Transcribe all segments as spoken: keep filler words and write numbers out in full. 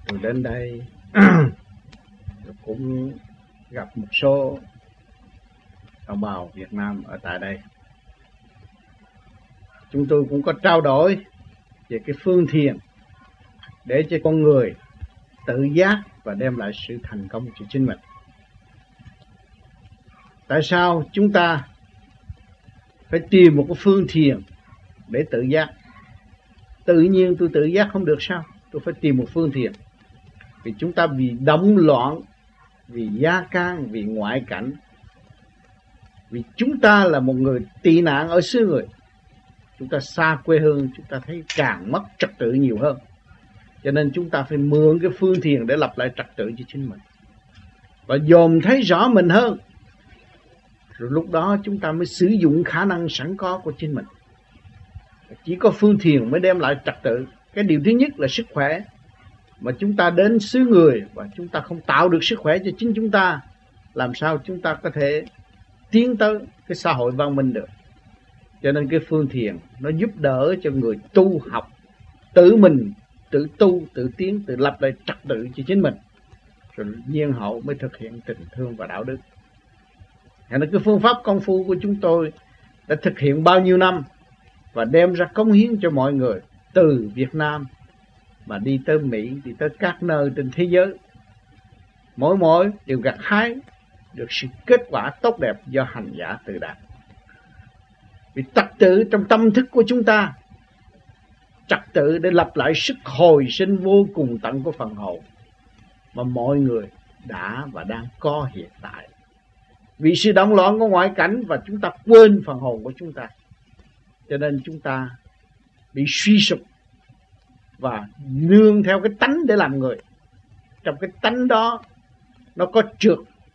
Tôi đến đây cũng gặp một số đồng bào Việt Nam ở tại đây. Chúng tôi cũng có trao đổi về cái phương thiền để cho con người tự giác và đem lại sự thành công cho chính mình. Tại sao chúng ta phải tìm một cái phương thiền để tự giác? Tự nhiên tôi tự giác không được sao? Tôi phải tìm một phương thiền. Vì chúng ta vì động loạn, vì gia can, vì ngoại cảnh. Vì chúng ta là một người tị nạn ở xứ người. Chúng ta xa quê hương, chúng ta thấy càng mất trật tự nhiều hơn. Cho nên chúng ta phải mượn cái phương thiền để lập lại trật tự cho chính mình. Và dòm thấy rõ mình hơn. Rồi lúc đó chúng ta mới sử dụng khả năng sẵn có của chính mình. Chỉ có phương thiền mới đem lại trật tự. Cái điều thứ nhất là sức khỏe. Mà chúng ta đến xứ người và chúng ta không tạo được sức khỏe cho chính chúng ta, làm sao chúng ta có thể tiến tới cái xã hội văn minh được? Cho nên cái phương thiền nó giúp đỡ cho người tu học tự mình, tự tu, tự tiến, tự lập lại trật tự cho chính mình. Rồi nhiên hậu mới thực hiện tình thương và đạo đức. Cho nên cái phương pháp công phu của chúng tôi đã thực hiện bao nhiêu năm và đem ra cống hiến cho mọi người từ Việt Nam mà đi tới Mỹ, đi tới các nơi trên thế giới. Mỗi mỗi đều gặt hái được sự kết quả tốt đẹp do hành giả tự đạt. Vì trật tự trong tâm thức của chúng ta, trật tự để lập lại sức hồi sinh vô cùng tận của phần hồn mà mọi người đã và đang có hiện tại. Vì sự động loạn của ngoại cảnh và chúng ta quên phần hồn của chúng ta, cho nên chúng ta bị suy sụp và nương theo cái tánh để làm người. Trong cái tánh đó nó có trượt,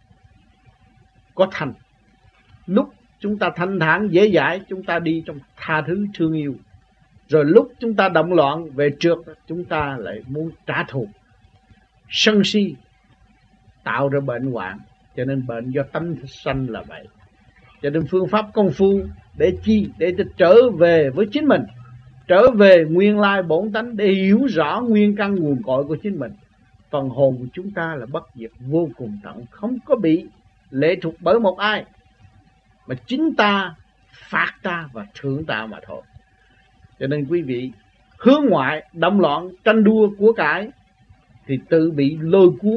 có thành. Lúc chúng ta thanh thản dễ dãi, chúng ta đi trong tha thứ thương yêu. Rồi lúc chúng ta động loạn về trượt, chúng ta lại muốn trả thù, sân si, tạo ra bệnh hoạn. Cho nên bệnh do tánh sanh là vậy. Cho nên phương pháp công phu để chi? Để trở về với chính mình, trở về nguyên lai bổn tánh, để hiểu rõ nguyên căn nguồn cội của chính mình. Phần hồn của chúng ta là bất diệt vô cùng tận, không có bị lệ thuộc bởi một ai, mà chính ta phạt ta và thưởng ta mà thôi. Cho nên quý vị hướng ngoại, động loạn, tranh đua của cải thì tự bị lôi cuốn.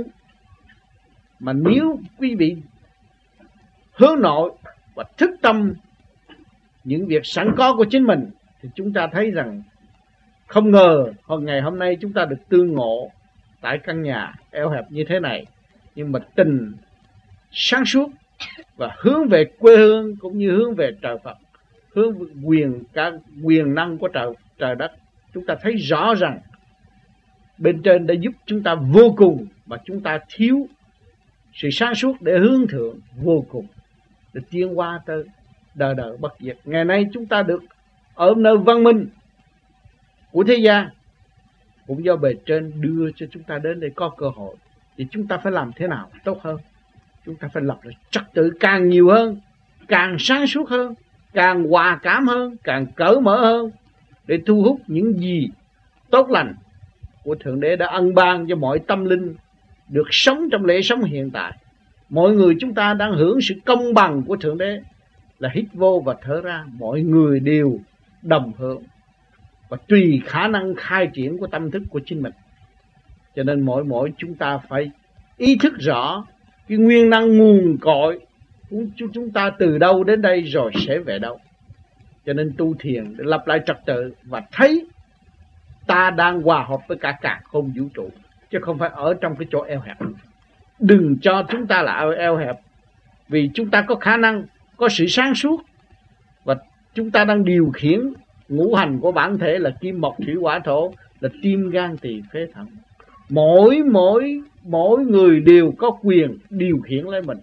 Mà nếu quý vị hướng nội và thức tâm những việc sẵn có của chính mình thì chúng ta thấy rằng không ngờ hôm ngày hôm nay chúng ta được tương ngộ tại căn nhà eo hẹp như thế này. Nhưng mà tình sáng suốt và hướng về quê hương cũng như hướng về trời Phật, hướng về quyền, cả quyền năng của trời, trời đất, chúng ta thấy rõ rằng bên trên đã giúp chúng ta vô cùng, mà chúng ta thiếu sự sáng suốt để hướng thượng vô cùng, để tiến qua tới đời đời bất diệt. Ngày nay chúng ta được ở nơi văn minh của thế gian cũng do bề trên đưa cho chúng ta đến đây có cơ hội. Thì chúng ta phải làm thế nào tốt hơn? Chúng ta phải lập lại trật tự càng nhiều hơn, càng sáng suốt hơn, càng hòa cảm hơn, càng cởi mở hơn, để thu hút những gì tốt lành của Thượng Đế đã ân ban cho mọi tâm linh được sống trong lễ sống hiện tại. Mọi người chúng ta đang hưởng sự công bằng của Thượng Đế, là hít vô và thở ra, mọi người đều đồng hưởng và tùy khả năng khai triển của tâm thức của chính mình. Cho nên mỗi mỗi chúng ta phải ý thức rõ cái nguyên năng nguồn cội của chúng ta từ đâu đến đây rồi sẽ về đâu. Cho nên tu thiền để lập lại trật tự và thấy ta đang hòa hợp với cả càn khôn vũ trụ, chứ không phải ở trong cái chỗ eo hẹp. Đừng cho chúng ta là eo hẹp, vì chúng ta có khả năng, có sự sáng suốt, và chúng ta đang điều khiển ngũ hành của bản thể là kim mộc thủy hỏa thổ, là tim gan tỳ phế thận. Mỗi mỗi mỗi người đều có quyền điều khiển lấy mình,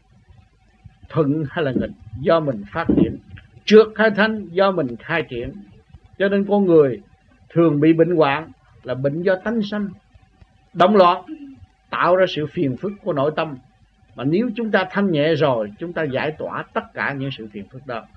thuận hay là nghịch do mình phát triển, trượt hay thanh do mình khai triển. Cho nên con người thường bị bệnh hoạn là bệnh do tánh sanh động loạn, tạo ra sự phiền phức của nội tâm. Mà nếu chúng ta thanh nhẹ rồi, chúng ta giải tỏa tất cả những sự phiền phức đó.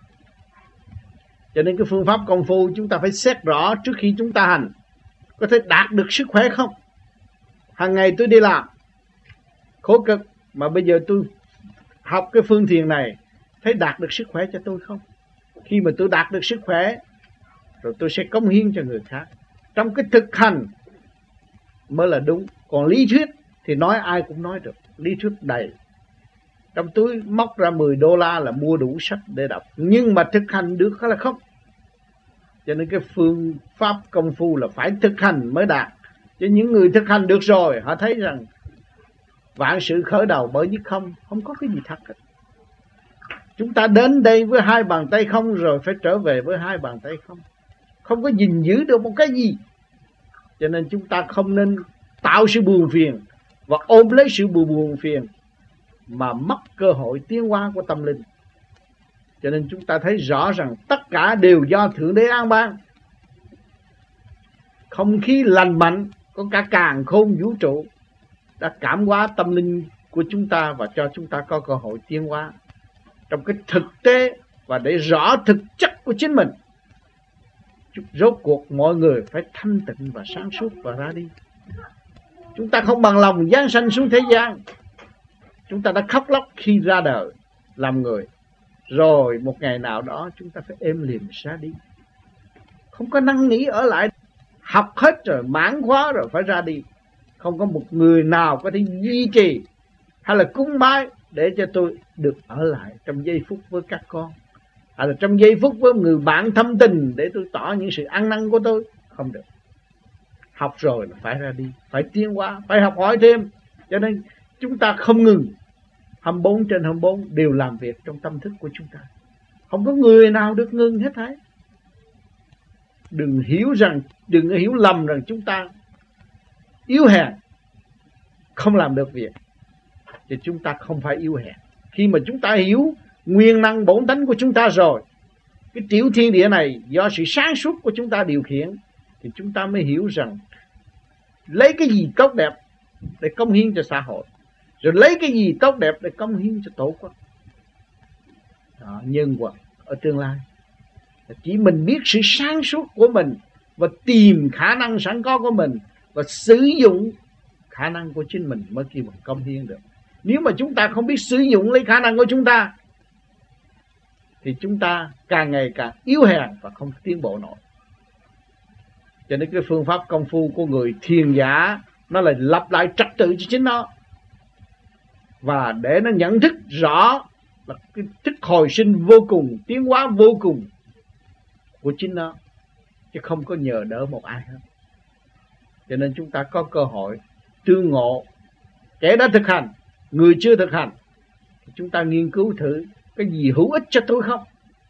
Cho nên cái phương pháp công phu chúng ta phải xét rõ trước khi chúng ta hành, có thể đạt được sức khỏe không, Hàng ngày tôi đi làm khổ cực, mà bây giờ tôi học cái phương thiền này, thấy đạt được sức khỏe cho tôi không? Khi mà tôi đạt được sức khỏe, rồi tôi sẽ cống hiến cho người khác. Trong cái thực hành mới là đúng. Còn lý thuyết thì nói ai cũng nói được, lý thuyết đầy. Trong túi móc ra mười đô la là mua đủ sách để đọc, nhưng mà thực hành được hay là không? Cho nên cái phương pháp công phu là phải thực hành mới đạt. Chứ những người thực hành được rồi, họ thấy rằng vạn sự khởi đầu bởi nhất không, không có cái gì thật hết. Chúng ta đến đây với hai bàn tay không, rồi phải trở về với hai bàn tay không. Không có gìn giữ được một cái gì. Cho nên chúng ta không nên tạo sự buồn phiền và ôm lấy sự buồn buồn phiền mà mất cơ hội tiến hóa của tâm linh. Cho nên chúng ta thấy rõ rằng tất cả đều do Thượng Đế an ban. Không khí lành mạnh, có cả càn khôn vũ trụ đã cảm hóa tâm linh của chúng ta và cho chúng ta có cơ hội tiến hóa trong cái thực tế và để rõ thực chất của chính mình. Rốt cuộc mọi người phải thanh tịnh và sáng suốt và ra đi. Chúng ta không bằng lòng giáng sanh xuống thế gian. Chúng ta đã khóc lóc khi ra đời làm người, rồi một ngày nào đó chúng ta phải êm liềm ra đi. Không có năn nỉ ở lại. Học hết rồi, mãn khóa rồi phải ra đi. Không có một người nào có thể duy trì hay là cúng bái để cho tôi được ở lại trong giây phút với các con, hay là trong giây phút với người bạn thâm tình để tôi tỏ những sự ăn năn của tôi. Không được. Học rồi là phải ra đi, phải tiến hóa, phải học hỏi thêm. Cho nên chúng ta không ngừng, hai mươi bốn trên hai mươi bốn đều làm việc trong tâm thức của chúng ta. Không có người nào được ngừng hết thảy. Đừng hiểu rằng, đừng hiểu lầm rằng chúng ta yếu hèn, không làm được việc. Thì chúng ta không phải yếu hèn. Khi mà chúng ta hiểu nguyên năng bổn tánh của chúng ta rồi, cái tiểu thiên địa này do sự sáng suốt của chúng ta điều khiển, thì chúng ta mới hiểu rằng lấy cái gì tốt đẹp để cống hiến cho xã hội, rồi lấy cái gì tốt đẹp để cống hiến cho tổ quốc. Đó, nhân quả ở tương lai. Chỉ mình biết sự sáng suốt của mình và tìm khả năng sẵn có của mình và sử dụng khả năng của chính mình mới kêu bằng cống hiến được. Nếu mà chúng ta không biết sử dụng lấy khả năng của chúng ta thì chúng ta càng ngày càng yếu hèn và không tiến bộ nổi. Cho nên cái phương pháp công phu của người thiền giả nó là lập lại trật tự cho chính nó, và để nó nhận thức rõ là cái thức hồi sinh vô cùng, tiến hóa vô cùng của chính nó, chứ không có nhờ đỡ một ai hết. Cho nên chúng ta có cơ hội tương ngộ. Kẻ đã thực hành, người chưa thực hành, chúng ta nghiên cứu thử cái gì hữu ích cho tôi không.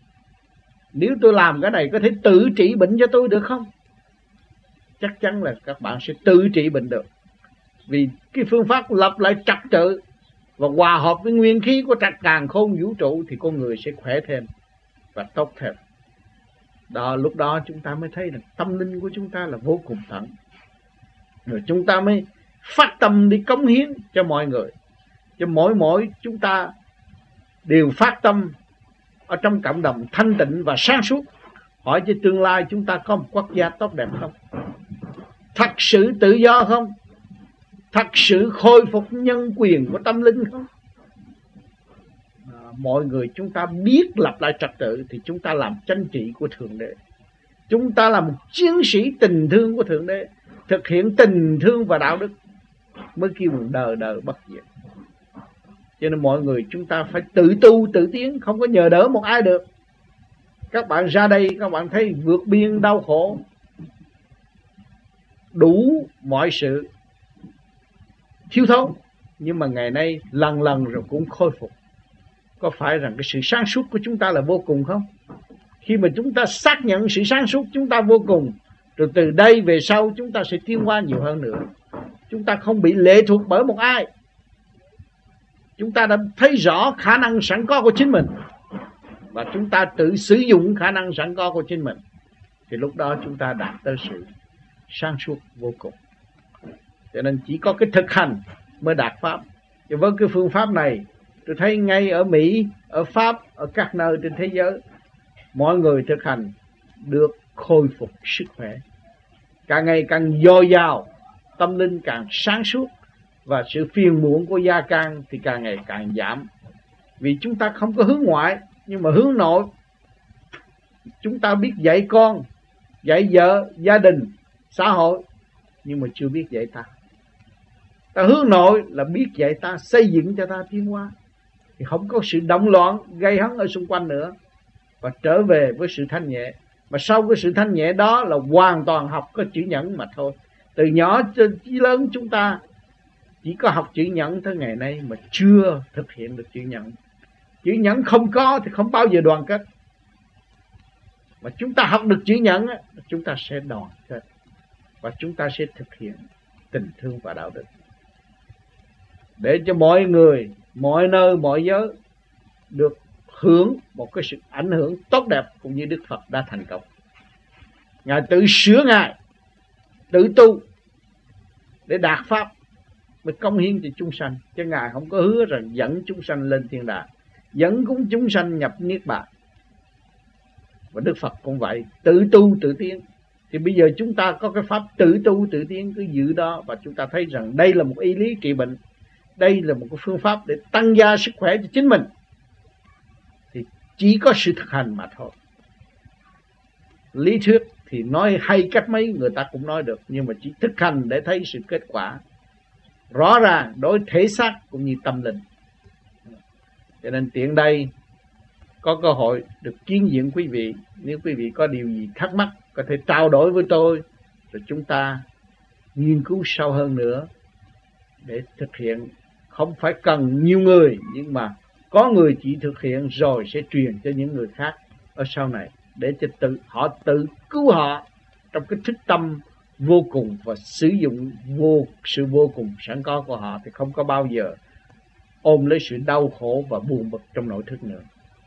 Nếu tôi làm cái này có thể tự trị bệnh cho tôi được không? Chắc chắn là các bạn sẽ tự trị bệnh được. Vì cái phương pháp lập lại trật tự và hòa hợp với nguyên khí của trật càn khôn vũ trụ thì con người sẽ khỏe thêm và tốt thêm. Đó, lúc đó chúng ta mới thấy là tâm linh của chúng ta là vô cùng thẳng. Rồi chúng ta mới phát tâm đi cống hiến cho mọi người. Cho mỗi mỗi chúng ta đều phát tâm ở trong cộng đồng thanh tịnh và sáng suốt. Hỏi cho tương lai chúng ta có một quốc gia tốt đẹp không? Thật sự tự do không? Thật sự khôi phục nhân quyền của tâm linh không? À, mọi người chúng ta biết lập lại trật tự thì chúng ta làm chánh trị của Thượng Đế. Chúng ta là một chiến sĩ tình thương của Thượng Đế, thực hiện tình thương và đạo đức mới kêu một đời đời bất diệt. Cho nên mọi người chúng ta phải tự tu tự tiến, không có nhờ đỡ một ai được. Các bạn ra đây các bạn thấy vượt biên đau khổ, đủ mọi sự thiếu thốn, nhưng mà ngày nay lần lần rồi cũng khôi phục. Có phải rằng cái sự sáng suốt của chúng ta là vô cùng không? Khi mà chúng ta xác nhận sự sáng suốt chúng ta vô cùng, rồi từ đây về sau chúng ta sẽ tiến hóa nhiều hơn nữa. Chúng ta không bị lệ thuộc bởi một ai. Chúng ta đã thấy rõ khả năng sẵn có của chính mình, và chúng ta tự sử dụng khả năng sẵn có của chính mình, thì lúc đó chúng ta đạt tới sự sáng suốt vô cùng. Cho nên chỉ có cái thực hành mới đạt pháp. Và với cái phương pháp này, tôi thấy ngay ở Mỹ, ở Pháp, ở các nơi trên thế giới, mọi người thực hành được khôi phục sức khỏe, càng ngày càng dồi dào, tâm linh càng sáng suốt, và sự phiền muộn của gia can thì càng ngày càng giảm. Vì chúng ta không có hướng ngoại, nhưng mà hướng nội. Chúng ta biết dạy con, dạy vợ, gia đình, xã hội, nhưng mà chưa biết dạy ta. Ta hướng nội là biết dạy ta, xây dựng cho ta tiến hóa, thì không có sự động loạn gây hấn ở xung quanh nữa, và trở về với sự thanh nhẹ. Mà sau cái sự thanh nhẹ đó là hoàn toàn học có chữ nhẫn mà thôi. Từ nhỏ cho chí lớn chúng ta chỉ có học chữ nhẫn tới ngày nay mà chưa thực hiện được chữ nhẫn. Chữ nhẫn không có thì không bao giờ đoàn kết. Mà chúng ta học được chữ nhẫn, chúng ta sẽ đoàn kết, và chúng ta sẽ thực hiện tình thương và đạo đức, để cho mọi người, mọi nơi, mọi giới được hưởng một cái sự ảnh hưởng tốt đẹp, cũng như Đức Phật đã thành công. Ngài tự sửa Ngài, tự tu để đạt pháp, mới công hiến cho chúng sanh. Chứ Ngài không có hứa rằng dẫn chúng sanh lên thiên đàng, dẫn cũng chúng sanh nhập niết bàn. Và Đức Phật cũng vậy, tự tu tự tiến. Thì bây giờ chúng ta có cái pháp tự tu tự tiến, cứ giữ đó, và chúng ta thấy rằng đây là một y lý trị bệnh, đây là một cái phương pháp để tăng gia sức khỏe cho chính mình. Thì chỉ có sự thực hành mà thôi. Lý thuyết thì nói hay cách mấy người ta cũng nói được, nhưng mà chỉ thực hành để thấy sự kết quả rõ ràng đối thể xác cũng như tâm linh. Cho nên tiện đây có cơ hội được kiến diện quý vị. Nếu quý vị có điều gì thắc mắc có thể trao đổi với tôi, rồi chúng ta nghiên cứu sâu hơn nữa để thực hiện. Không phải cần nhiều người, nhưng mà có người chỉ thực hiện rồi sẽ truyền cho những người khác ở sau này, để cho tự họ tự cứu họ trong cái thức tâm vô cùng, và sử dụng vô sự vô cùng sẵn có của họ, thì không có bao giờ ôm lấy sự đau khổ và buồn bực trong nội thức nữa.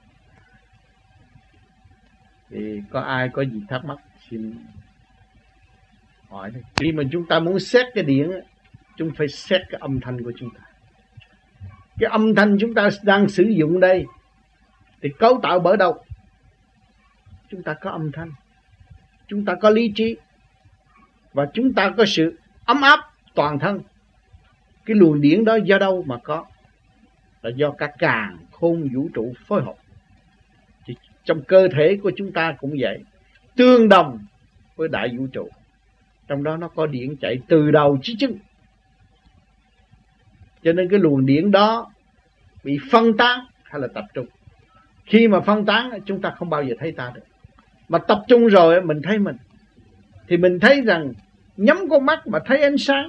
Thì có ai có gì thắc mắc xin hỏi. Khi mà chúng ta muốn xét cái điện, chúng phải xét cái âm thanh của chúng ta. Cái âm thanh chúng ta đang sử dụng đây thì cấu tạo bởi đâu? Chúng ta có âm thanh, chúng ta có lý trí, và chúng ta có sự ấm áp toàn thân. Cái luồng điển đó do đâu mà có? Là do cả càn khôn vũ trụ phối hợp. Thì trong cơ thể của chúng ta cũng vậy, tương đồng với đại vũ trụ. Trong đó nó có điển chạy từ đầu chí chân. Cho nên cái luồng điển đó bị phân tán hay là tập trung. Khi mà phân tán chúng ta không bao giờ thấy ta được. Mà tập trung rồi mình thấy mình. Thì mình thấy rằng nhắm con mắt mà thấy ánh sáng,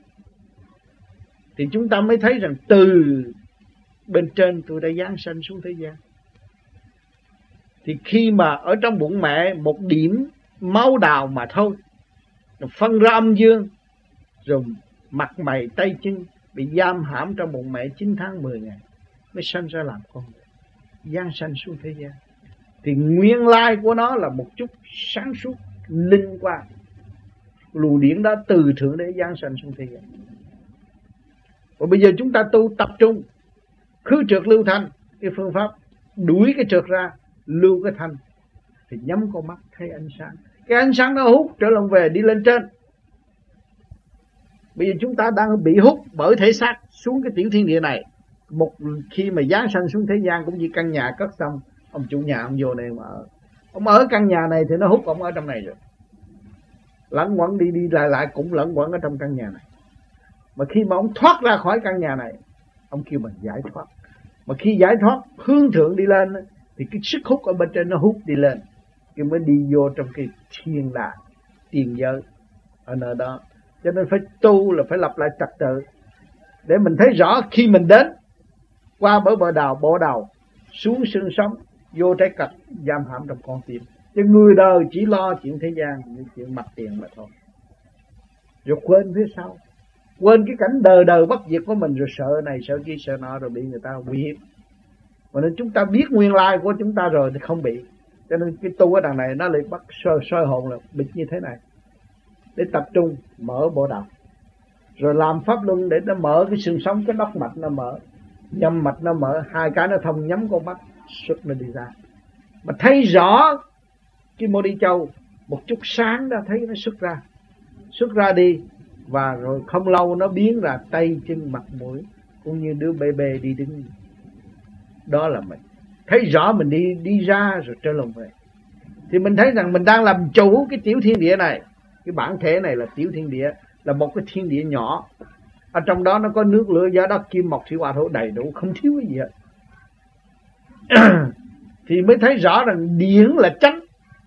thì chúng ta mới thấy rằng từ bên trên tôi đã giáng sanh xuống thế gian. Thì khi mà ở trong bụng mẹ một điểm máu đào mà thôi, phân ra âm dương, rồi mặt mày tay chân bị giam hãm trong bụng mẹ chín tháng mười ngày mới sanh ra làm con người, giáng sanh xuống thế gian. Thì nguyên lai của nó là một chút sáng suốt linh quang, luồng điển đó từ thượng đế giáng sanh xuống thế gian. Và bây giờ chúng ta tu tập trung khứ trượt lưu thanh, cái phương pháp đuổi cái trượt ra, lưu cái thanh, thì nhắm con mắt thấy ánh sáng. Cái ánh sáng nó hút trở lòng về đi lên trên. Bây giờ chúng ta đang bị hút bởi thể xác xuống cái tiểu thiên địa này. Một khi mà giáng sanh xuống thế gian cũng như căn nhà cất xong, ông chủ nhà ông vô này mà ở. Ông ở căn nhà này thì nó hút ông ở trong này rồi. Lẫn quẩn đi đi lại lại cũng lẫn quẩn ở trong căn nhà này. Mà khi mà ông thoát ra khỏi căn nhà này, ông kêu mình giải thoát. Mà khi giải thoát hướng thượng đi lên thì cái sức hút ở bên trên nó hút đi lên, cái mới đi vô trong cái thiên đàng, tiền giới ở nơi đó. Cho nên phải tu là phải lập lại trật tự, để mình thấy rõ khi mình đến qua bờ bờ đào, bộ đầu xuống xương sống, vô trái cật giam hãm trong con tim. Chứ người đời chỉ lo chuyện thế gian, những chuyện mặt tiền mà thôi, rồi quên phía sau, quên cái cảnh đời đời bất diệt của mình, rồi sợ này sợ kia sợ nọ, rồi bị người ta uy hiếp. Mà nên chúng ta biết nguyên lai của chúng ta rồi thì không bị. Cho nên cái tu ở đằng này nó lại bắt soi, soi hồn là bịt như thế này, để tập trung mở bộ đầu, rồi làm pháp luân để nó mở cái xương sống, cái nóc mạch nó mở, nhâm mạch nó mở, hai cái nó thông, nhắm con mắt xuất nó đi ra. Mà thấy rõ cái Mô Đi Châu, một chút sáng đó thấy nó xuất ra, xuất ra đi, Và rồi không lâu nó biến ra tay chân mặt mũi, cũng như đứa bê bê đi đứng. Đó là mình thấy rõ mình đi đi ra rồi trở lòng về. Thì mình thấy rằng mình đang làm chủ cái tiểu thiên địa này. Cái bản thể này là tiểu thiên địa, là một cái thiên địa nhỏ. Ở trong đó nó có nước lửa gió đất kim mộc thủy hỏa thổ đầy đủ, không thiếu cái gì hết. Thì mới thấy rõ rằng điển là chánh.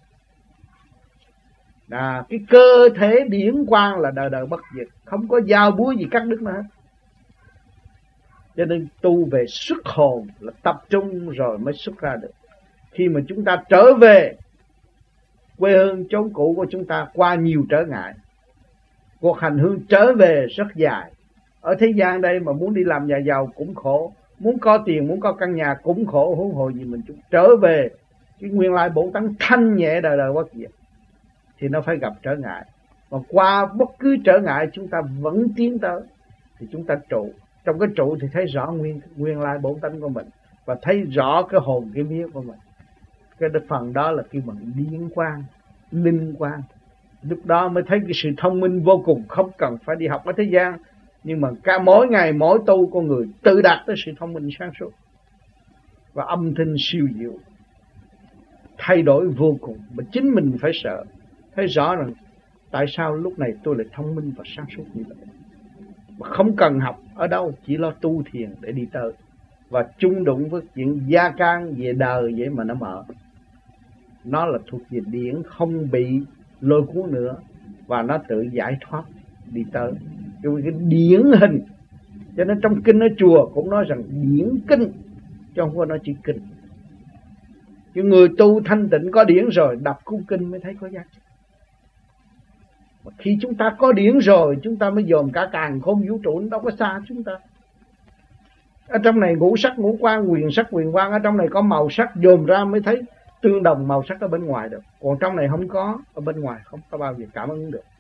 À, cái cơ thể điển quang là đời đời bất diệt, không có dao búa gì cắt đứt nó hết. Cho nên tu về xuất hồn là tập trung rồi mới xuất ra được. Khi mà chúng ta trở về quê hương chốn cũ của chúng ta qua nhiều trở ngại, cuộc hành hương trở về rất dài. Ở thế gian đây mà muốn đi làm nhà giàu cũng khổ, muốn có tiền, muốn có căn nhà cũng khổ, huống hồ gì mình chúng trở về cái nguyên lai bổn tánh thanh nhẹ đời đời bất diệt thì nó phải gặp trở ngại. Mà qua bất cứ trở ngại chúng ta vẫn tiến tới thì chúng ta trụ. Trong cái trụ thì thấy rõ nguyên nguyên lai bổn tánh của mình và thấy rõ cái hồn cái vía của mình. Cái phần đó là kêu bằng điển quang, linh quang. Lúc đó mới thấy cái sự thông minh vô cùng, không cần phải đi học ở thế gian, nhưng mà cả mỗi ngày mỗi tu con người tự đạt tới sự thông minh sáng suốt và âm thanh siêu diệu, thay đổi vô cùng mà chính mình phải sợ. Thấy rõ rằng tại sao lúc này tôi lại thông minh và sáng suốt như vậy, mà không cần học ở đâu, chỉ lo tu thiền để đi tới. Và chung đụng với chuyện gia can về đời vậy mà nó mở. Nó là thuộc về điển, không bị lôi cuốn nữa, và nó tự giải thoát đi tới. Cái điển hình. Cho nên trong kinh ở chùa cũng nói rằng điển kinh, chứ không có nói chỉ kinh. Chứ người tu thanh tịnh có điển rồi, đọc cuốn kinh mới thấy có giá trị. Mà khi chúng ta có điển rồi, chúng ta mới dòm cả càn khôn vũ trụ, nó đâu có xa chúng ta. Ở trong này ngũ sắc ngũ quan, quyền sắc quyền quan, ở trong này có màu sắc, dòm ra mới thấy tương đồng màu sắc ở bên ngoài được. Còn trong này không có, ở bên ngoài không có bao giờ cảm ứng được.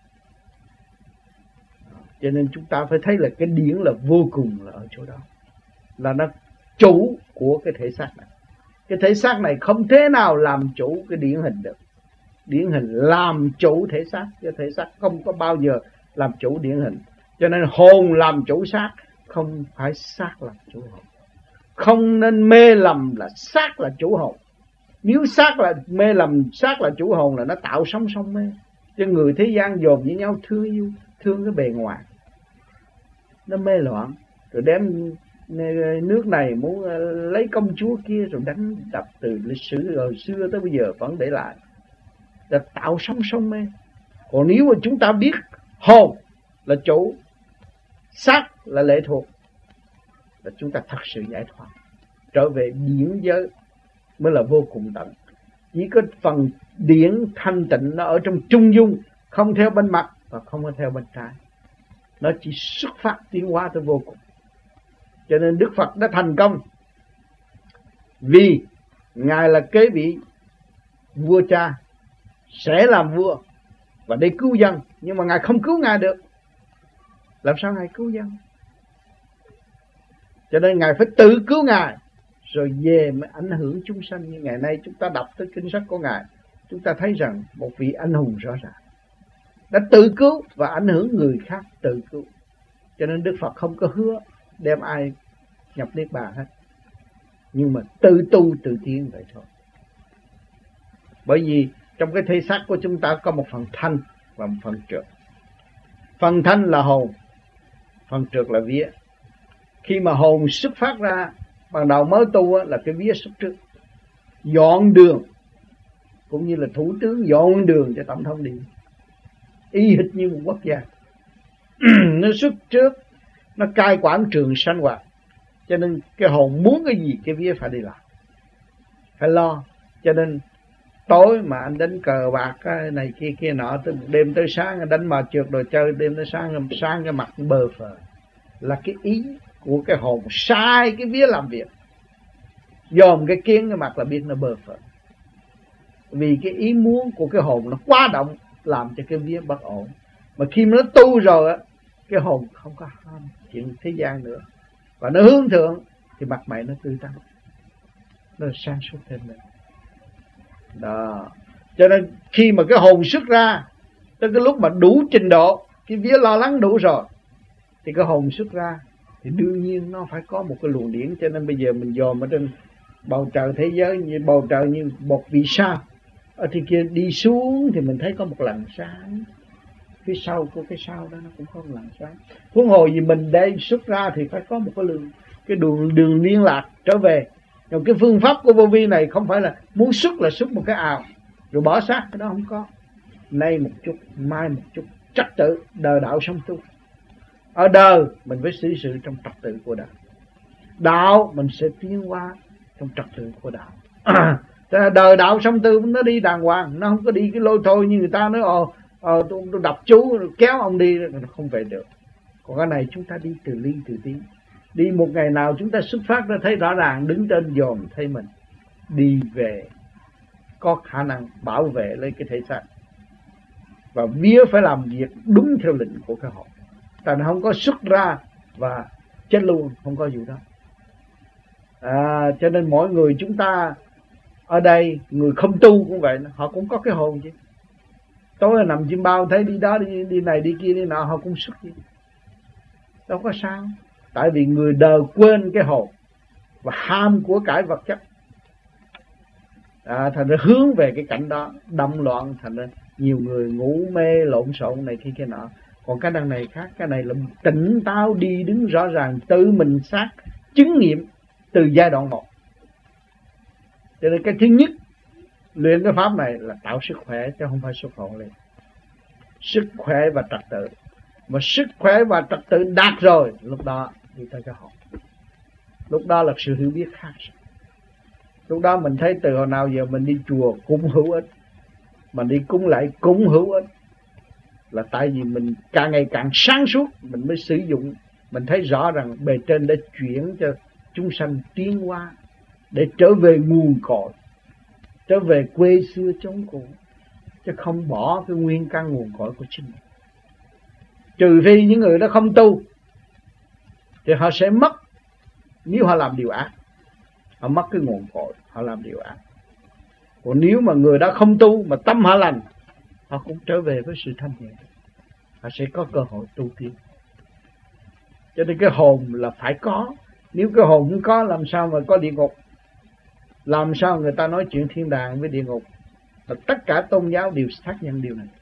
Cho nên chúng ta phải thấy là cái điển là vô cùng là ở chỗ đó, là nó chủ của cái thể xác này. Cái thể xác này không thể nào làm chủ cái điển hình được. Điển hình làm chủ thể xác, cái thể xác không có bao giờ làm chủ điển hình. Cho nên hồn làm chủ xác, không phải xác làm chủ hồn. Không nên mê lầm là xác là chủ hồn. Nếu xác là mê lầm xác là chủ hồn là nó tạo sóng sóng mê. Cho người thế gian dồn với nhau thương yêu, thương cái bề ngoài, nó mê loạn. Rồi đem nước này muốn lấy công chúa kia, rồi đánh đập từ lịch sử rồi xưa tới bây giờ vẫn để lại, là tạo sóng sóng mê. Còn nếu mà chúng ta biết hồn là chủ, xác là lệ thuộc, là chúng ta thật sự giải thoát, trở về điển giới mới là vô cùng tận. Chỉ có phần điển thanh tịnh nó ở trong trung dung, không theo bên mặt và không có theo bên trái. Nó chỉ xuất phát tiến hóa tới vô cùng. Cho nên Đức Phật đã thành công vì Ngài là kế vị vua cha, sẽ làm vua và để cứu dân. Nhưng mà Ngài không cứu Ngài được. Làm sao Ngài cứu dân? Cho nên Ngài phải tự cứu Ngài, rồi về mới ảnh hưởng chúng sanh. Như ngày nay chúng ta đọc tới kinh sách của Ngài, chúng ta thấy rằng một vị anh hùng rõ ràng đã tự cứu và ảnh hưởng người khác tự cứu. Cho nên Đức Phật không có hứa đem ai nhập niết bàn hết, nhưng mà tự tu tự tiến vậy thôi. Bởi vì trong cái thể xác của chúng ta có một phần thanh và một phần trượt. Phần thanh là hồn, phần trượt là vía. Khi mà hồn xuất phát ra, ban đầu mới tu là cái vía xuất trước, dọn đường, cũng như là thủ tướng dọn đường cho tổng thống đi, y hệt như một quốc gia. Nó xuất trước, nó cai quản trường sanh hoạt. Cho nên cái hồn muốn cái gì cái vía phải đi làm, phải lo. Cho nên tối mà anh đánh cờ bạc cái này kia kia nọ, từ đêm tới sáng đánh mà trượt đồ chơi, đêm tới sáng sáng cái mặt bơ phờ, là cái ý của cái hồn sai cái vía làm việc. Dòm cái kiến cái mặt là biết nó bơ phờ, vì cái ý muốn của cái hồn nó quá động, làm cho cái vía bất ổn. Mà khi mà nó tu rồi á, cái hồn không có ham chuyện thế gian nữa, và nó hướng thượng thì mặt mày nó tươi tắn, nó sáng suốt thêm lên đó. Cho nên khi mà cái hồn xuất ra, tới cái lúc mà đủ trình độ Cái vía lo lắng đủ rồi thì cái hồn xuất ra, thì đương nhiên nó phải có một cái luồng điển. Cho nên bây giờ mình dòm ở trên bầu trời thế giới, như bầu trời như một vì sao, ở thì kia đi xuống thì mình thấy có một làn sáng, phía sau của cái sao đó nó cũng có một làn sáng. Huống hồ gì mình để xuất ra thì phải có một cái đường, cái đường đường liên lạc trở về. Nhưng cái phương pháp của vô vi này không phải là muốn xuất là xuất một cái ào rồi bỏ xác, cái đó không có. Nay một chút, mai một chút, trật tự đời đạo sống tu. Ở đời mình phải xử sự trong trật tự của đạo. Đạo mình sẽ tiến hóa trong trật tự của đạo. Thế là đời đạo sống tu nó đi đàng hoàng, nó không có đi cái lôi thôi như người ta nói ồ, ồ tôi, tôi đọc chú kéo ông đi, không về được. Còn cái này chúng ta đi từ ly từ tí. Đi một ngày nào chúng ta xuất phát ra thấy rõ ràng, đứng trên dòm thấy mình đi về, có khả năng bảo vệ lấy cái thể xác. Và vía phải làm việc đúng theo lệnh của cái hồn. Tại nó không có xuất ra và chết luôn, không có vụ đó. À, cho nên mỗi người chúng ta ở đây, người không tu cũng vậy, họ cũng có cái hồn chứ. Tối nằm chim bao thấy đi đó đi, đi này đi kia đi nọ, họ cũng xuất đi. Đâu có sao. Tại vì người đời quên cái hồn và ham của cải vật chất. À, thành ra hướng về cái cảnh đó, động loạn, thành ra nhiều người ngủ mê lộn xộn này kia kia nọ. Còn cái đằng này khác, cái này là tỉnh táo đi đứng rõ ràng, tự mình xác chứng nghiệm từ giai đoạn một. Cho nên cái thứ nhất luyện cái pháp này là tạo sức khỏe chứ không phải xuất hồn lên. Sức khỏe và trật tự. Mà sức khỏe và trật tự đạt rồi, lúc đó đi tới cái hồn. Lúc đó là sự hiểu biết khác. Lúc đó mình thấy từ hồi nào giờ mình đi chùa cũng hữu ích, mình đi cúng lại cũng hữu ích. Là tại vì mình càng ngày càng sáng suốt, mình mới sử dụng. Mình thấy rõ rằng bề trên đã chuyển cho chúng sanh tiến hóa để trở về nguồn cội, trở về quê xưa chốn cũ, chứ không bỏ cái nguyên căn nguồn cội của chính mình. Trừ phi những người đó không tu thì họ sẽ mất. Nếu họ làm điều ác, họ mất cái nguồn cội, họ làm điều ác. Còn nếu mà người đó không tu mà tâm họ lành, họ cũng trở về với sự thanh nhẹ, họ sẽ có cơ hội tu tiến. Cho nên cái hồn là phải có. Nếu cái hồn không có, làm sao mà có địa ngục? Làm sao người ta nói chuyện thiên đàng với địa ngục? Và tất cả tôn giáo đều xác nhận điều này.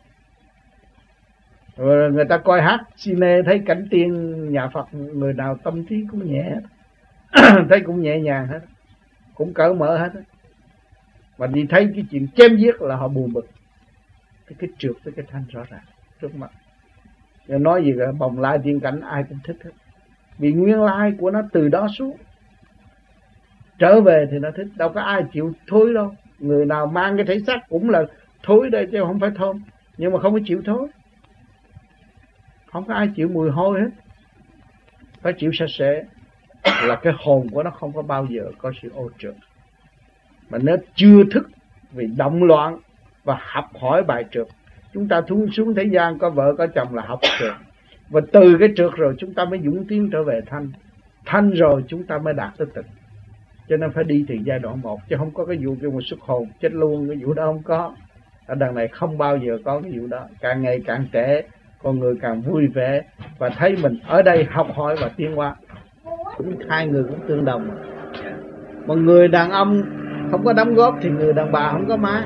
Rồi người ta coi hát cine thấy cảnh tiên nhà Phật, người nào tâm trí cũng nhẹ thấy cũng nhẹ nhàng hết, cũng cởi mở hết. Mà đi thấy cái chuyện chém giết là họ buồn bực. Cái, cái trượt với cái thanh rõ ràng trước mặt. Rồi nói gì là bồng lai tiên cảnh ai cũng thích hết. Vì nguyên lai của nó từ đó xuống. Trở về thì nó thích. Đâu có ai chịu thối đâu. Người nào mang cái thể xác cũng là thối đây chứ không phải thơm. Nhưng mà không có chịu thối. Không có ai chịu mùi hôi hết. Phải chịu sạch sẽ. Là cái hồn của nó không có bao giờ có sự ô trượt. Mà nó chưa thức vì động loạn và học hỏi bài trượt. Chúng ta xuống xuống thế gian có vợ có chồng là học trượt. Và từ cái trượt rồi chúng ta mới dũng tiến trở về thanh. Thanh rồi chúng ta mới đạt tới tịnh. Cho nên phải đi từ giai đoạn một. Chứ không có cái vụ kêu một xuất hồn chết luôn. Cái vụ đó không có. Ở đằng này không bao giờ có cái vụ đó. Càng ngày càng trẻ, con người càng vui vẻ và thấy mình ở đây học hỏi và tiến hóa. Hai người cũng tương đồng. Một người đàn ông không có đóng góp thì người đàn bà không có má.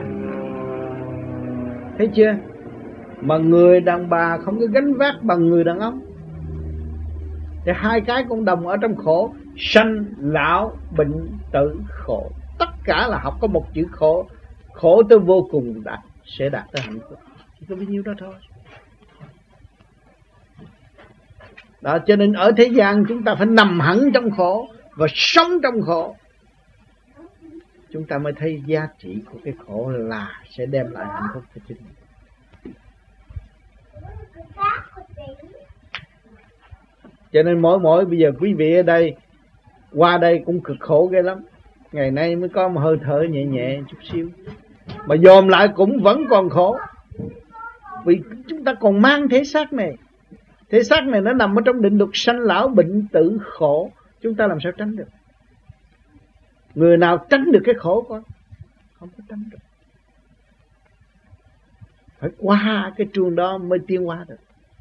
Thấy chưa? Mà người đàn bà không có gánh vác bằng người đàn ông. Thì hai cái cũng đồng ở trong khổ. Sanh, lão, bệnh, tử, khổ. Tất cả là học có một chữ khổ. Khổ tới vô cùng đạt, sẽ đạt tới hạnh phúc. Chỉ có bấy nhiêu đó thôi. Đó, cho nên ở thế gian chúng ta phải nằm hẳn trong khổ và sống trong khổ. Chúng ta mới thấy giá trị của cái khổ là sẽ đem lại hạnh phúc cho chính mình. Cho nên mỗi mỗi bây giờ quý vị ở đây qua đây cũng cực khổ ghê lắm. Ngày nay mới có một hơi thở nhẹ nhẹ chút xíu, mà dòm lại cũng vẫn còn khổ. Vì chúng ta còn mang thể xác này. Thể xác này nó nằm ở trong định luật sanh lão bệnh tử khổ. Chúng ta làm sao tránh được? Người nào tránh được cái khổ con? Không có tránh được. Phải qua cái trường đó mới tiến hóa được.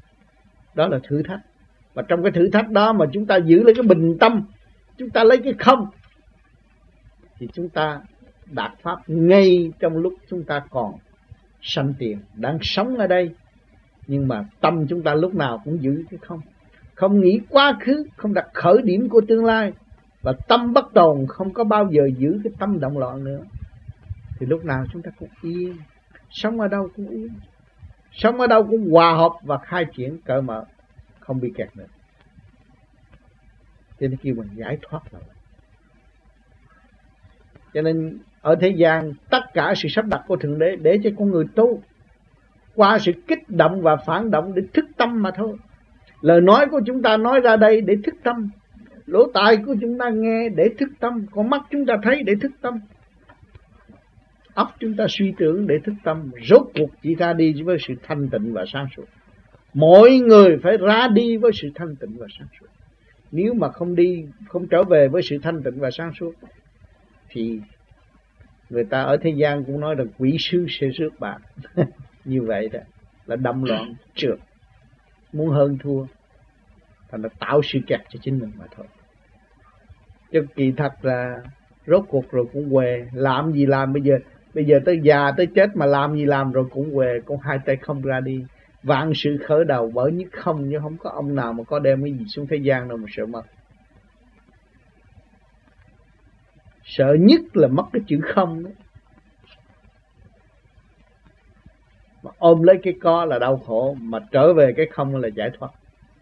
Đó là thử thách. Và trong cái thử thách đó mà chúng ta giữ lấy cái bình tâm, chúng ta lấy cái không, thì chúng ta đạt pháp ngay trong lúc chúng ta còn sanh tiền, đang sống ở đây. Nhưng mà tâm chúng ta lúc nào cũng giữ cái không. Không nghĩ quá khứ, không đặt khởi điểm của tương lai. Và tâm bất tồn, không có bao giờ giữ cái tâm động loạn nữa. Thì lúc nào chúng ta cũng yên. Sống ở đâu cũng yên. Sống ở đâu cũng hòa hợp và khai triển cởi mở, không bị kẹt nữa. Cho nên kêu mình giải thoát rồi. Cho nên ở thế gian tất cả sự sắp đặt của Thượng Đế để cho con người tu qua sự kích động và phản động để thức tâm mà thôi. Lời nói của chúng ta nói ra đây để thức tâm, lỗ tai của chúng ta nghe để thức tâm, con mắt chúng ta thấy để thức tâm, óc chúng ta suy tưởng để thức tâm. Rốt cuộc chỉ ra đi với sự thanh tịnh và sáng suốt. Mỗi người phải ra đi với sự thanh tịnh và sáng suốt. Nếu mà không đi, không trở về với sự thanh tịnh và sáng suốt, thì người ta ở thế gian cũng nói là quỷ sứ sẽ rước bạn. Như vậy đó là đâm loạn trượt, muốn hơn thua, thành là tạo sự kẹt cho chính mình mà thôi. Chứ kỳ thật là rốt cuộc rồi cũng quề. Làm gì làm bây giờ. Bây giờ tới già tới chết mà làm gì làm rồi cũng quề. Con hai tay không ra đi. Vạn sự khởi đầu bởi nhất không, nhưng không có ông nào mà có đem cái gì xuống thế gian đâu mà sợ mất. Sợ nhất là mất cái chữ không đó. Mà ôm lấy cái có là đau khổ, mà trở về cái không là giải thoát.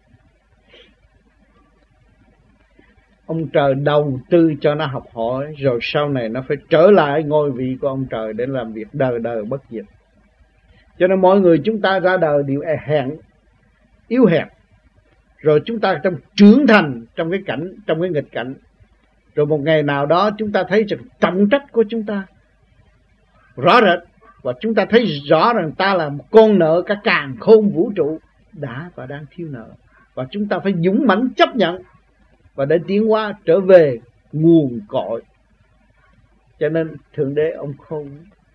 Ông trời đầu tư cho nó học hỏi, rồi sau này nó phải trở lại ngôi vị của ông trời để làm việc đời đời bất diệt. Cho nên mọi người chúng ta ra đời đều hèn, yếu hèn. Rồi chúng ta trong trưởng thành trong cái cảnh, trong cái nghịch cảnh. Rồi một ngày nào đó chúng ta thấy rằng trọng trách của chúng ta rõ rệt. Và chúng ta thấy rõ rằng ta là một con nợ cả càn khôn vũ trụ đã và đang thiếu nợ. Và chúng ta phải dũng mãnh chấp nhận và để tiến hóa trở về nguồn cội. Cho nên Thượng Đế ông khôn,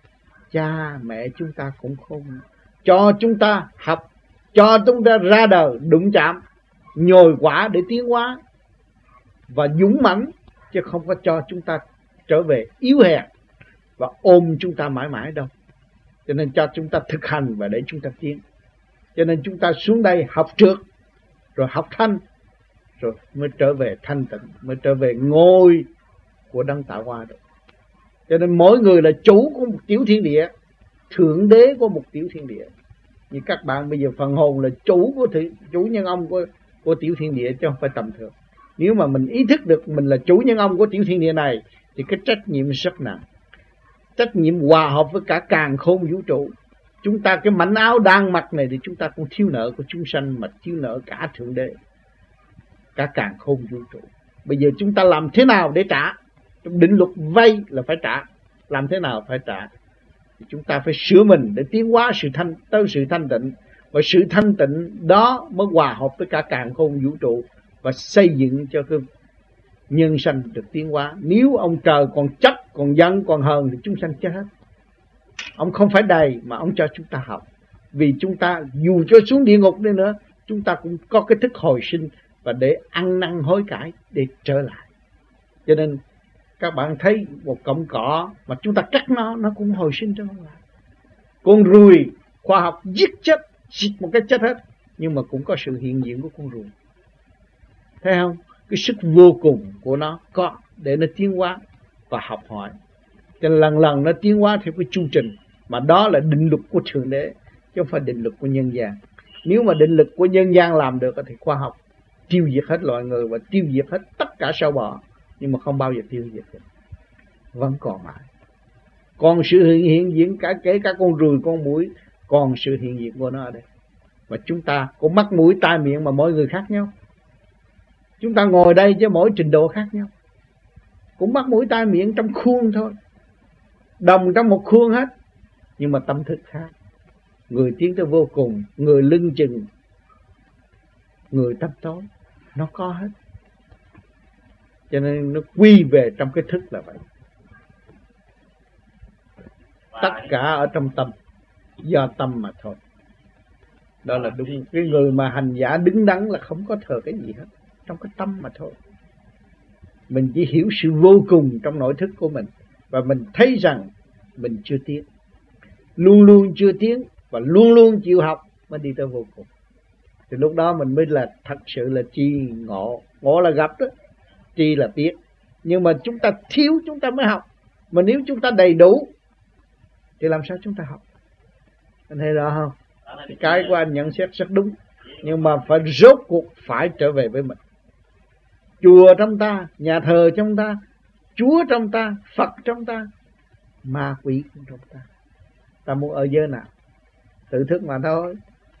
cha mẹ chúng ta cũng khôn, cho chúng ta học, cho chúng ta ra đời đụng chạm, nhồi quả để tiến hóa và dũng mãnh, chứ không có cho chúng ta trở về yếu hèn và ôm chúng ta mãi mãi đâu. Cho nên cho chúng ta thực hành và để chúng ta tiến. Cho nên chúng ta xuống đây học trượt, rồi học thanh, rồi mới trở về thanh tịnh, mới trở về ngôi của Đấng Tạo Hóa được. Cho nên mỗi người là chủ của một tiểu thiên địa, thượng đế của một tiểu thiên địa. Như các bạn bây giờ phần hồn là chủ của thị, chủ nhân ông của, của tiểu thiên địa, chứ không phải tầm thường. Nếu mà mình ý thức được mình là chủ nhân ông của tiểu thiên địa này, thì cái trách nhiệm rất nặng. Trách nhiệm hòa hợp với cả càn khôn vũ trụ. Chúng ta cái mảnh áo đang mặc này thì chúng ta cũng thiếu nợ của chúng sanh, mà thiếu nợ cả Thượng Đế, cả càn khôn vũ trụ. Bây giờ chúng ta làm thế nào để trả? Trong định luật vay là phải trả. Làm thế nào phải trả? Thì chúng ta phải sửa mình để tiến hóa sự thanh, tới sự thanh tịnh. Và sự thanh tịnh đó mới hòa hợp với cả càn khôn vũ trụ và xây dựng cho cái nhân sanh được tiến hóa. Nếu ông trời còn chấp, còn giận, còn hờn thì chúng sanh chết hết. Ông không phải đầy mà ông cho chúng ta học. Vì chúng ta dù cho xuống địa ngục đi nữa, chúng ta cũng có cái thức hồi sinh và để ăn năn hối cải để trở lại. Cho nên các bạn thấy một cọng cỏ mà chúng ta cắt nó, nó cũng hồi sinh trở lại. Con ruồi khoa học giết chết, giết một cái chết hết, nhưng mà cũng có sự hiện diện của con ruồi. Thấy không? Cái sức vô cùng của nó có để nó tiến hóa và học hỏi. Cho nên lần lần nó tiến hóa theo cái chu trình, mà đó là định luật của Thượng Đế, chứ không phải định luật của nhân gian. Nếu mà định luật của nhân gian làm được thì khoa học tiêu diệt hết loài người và tiêu diệt hết tất cả sâu bọ, nhưng mà không bao giờ tiêu diệt được, vẫn còn mãi. Còn sự hiện, hiện diện cả kể cả con ruồi, con muỗi, còn sự hiện diện của nó ở đây. Và chúng ta cũng mắt mũi tai miệng mà mỗi người khác nhau. Chúng ta ngồi đây chứ mỗi trình độ khác nhau, cũng mắt mũi tai miệng trong khuôn thôi, đồng trong một khuôn hết, nhưng mà tâm thức khác. Người tiến tới vô cùng, người lưng chừng, người tâm tối, nó có hết. Cho nên nó quy về trong cái thức là vậy. Tất cả ở trong tâm, do tâm mà thôi. Đó là đúng. Cái người mà hành giả đứng đắn là không có thờ cái gì hết, trong cái tâm mà thôi. Mình chỉ hiểu sự vô cùng trong nội thức của mình, và mình thấy rằng mình chưa tiến, luôn luôn chưa tiến, và luôn luôn chịu học mới đi tới vô cùng. Thì lúc đó mình mới là thật sự là tri ngộ. Ngộ là gặp đó, tri là biết. Nhưng mà chúng ta thiếu chúng ta mới học. Mà nếu chúng ta đầy đủ thì làm sao chúng ta học? Anh thấy rõ không? Cái của anh nhận xét rất đúng. Nhưng mà phải rốt cuộc phải trở về với mình. Chùa trong ta, nhà thờ trong ta, Chúa trong ta, Phật trong ta, ma quỷ cũng trong ta. Ta muốn ở giới nào? Tự thức mà thôi.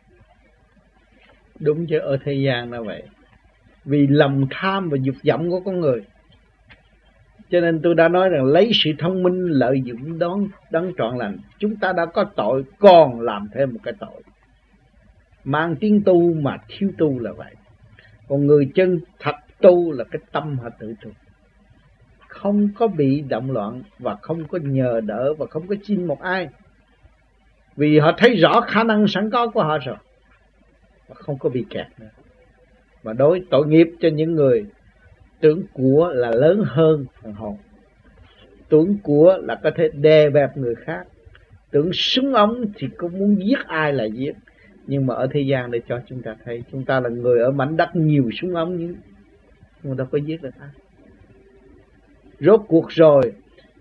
Đúng chứ, ở thế gian là vậy. Vì lòng tham và dục vọng của con người, cho nên tôi đã nói rằng lấy sự thông minh lợi dụng đón đấng trọn lành. Chúng ta đã có tội, còn làm thêm một cái tội. Mang tiếng tu mà thiếu tu là vậy. Còn người chân thật tu là cái tâm họ tự tu, không có bị động loạn, và không có nhờ đỡ, và không có xin một ai. Vì họ thấy rõ khả năng sẵn có của họ rồi, và không có bị kẹt nữa. Và đối tội nghiệp cho những người tưởng của là lớn hơn phần hồn, tưởng của là có thể đè bẹp người khác, tưởng súng ống thì cũng muốn giết ai là giết. Nhưng mà ở thế gian để cho chúng ta thấy, chúng ta là người ở mảnh đất nhiều súng ống, nhưng chúng ta có giết được ai. Rốt cuộc rồi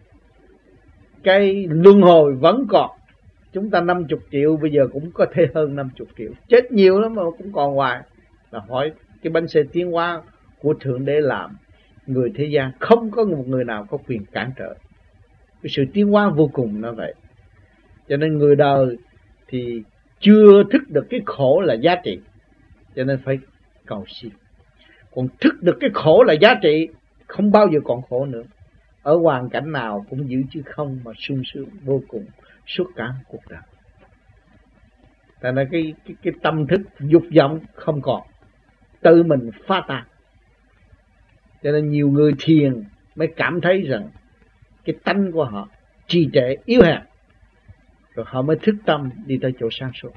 cái luân hồi vẫn còn. Chúng ta năm mươi triệu bây giờ cũng có thể hơn năm mươi triệu. Chết nhiều lắm mà cũng còn hoài. Là hỏi cái bánh xe tiến hóa của Thượng Đế làm, người thế gian không có một người nào có quyền cản trở. Cái sự tiến hóa vô cùng nó vậy. Cho nên người đời thì chưa thức được cái khổ là giá trị, cho nên phải cầu xin. Còn thức được cái khổ là giá trị, không bao giờ còn khổ nữa. Ở hoàn cảnh nào cũng giữ chứ không mà sung sướng vô cùng suốt cả cuộc đời. Tại là cái, cái, cái tâm thức dục vọng không còn, tự mình phá tan. Cho nên nhiều người thiền mới cảm thấy rằng cái tánh của họ trì trệ yếu hèn, rồi họ mới thức tâm đi tới chỗ sáng suốt.